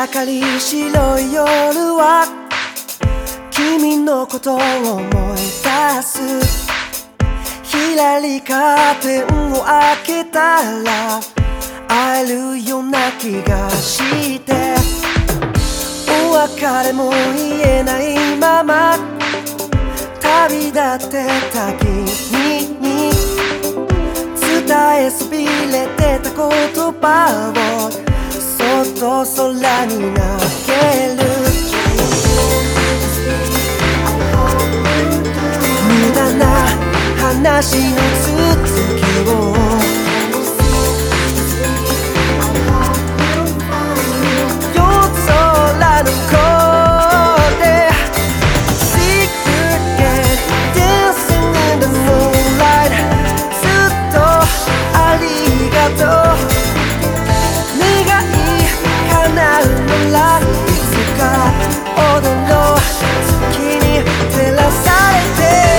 明かり白い夜は君のことを思い出す。左カーテンを開けたら会えるような気がして、お別れも言えないまま旅立ってた君に伝えそびれてた言葉をそっと空に投げる。無駄な話の続きを夜空の向こうで Secret dancing in the moonlight ずっとありがとう。願い叶うならいつか踊ろう。月に照らされて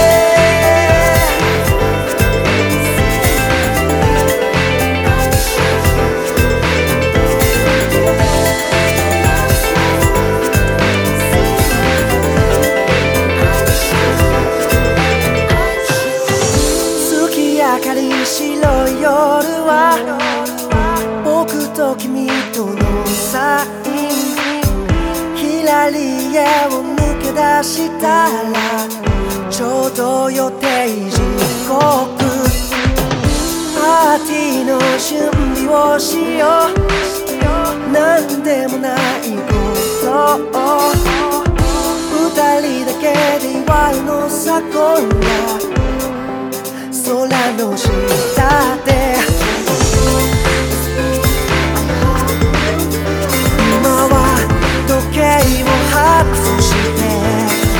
明かり白い夜は僕と君とのサイン。左へを抜け出したらちょうど予定時刻。パーティーの準備をしよう。なんでもないことを二人だけで祝うのさ。今夜空の下で今は時計を外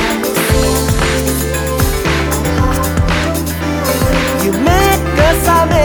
して夢が覚め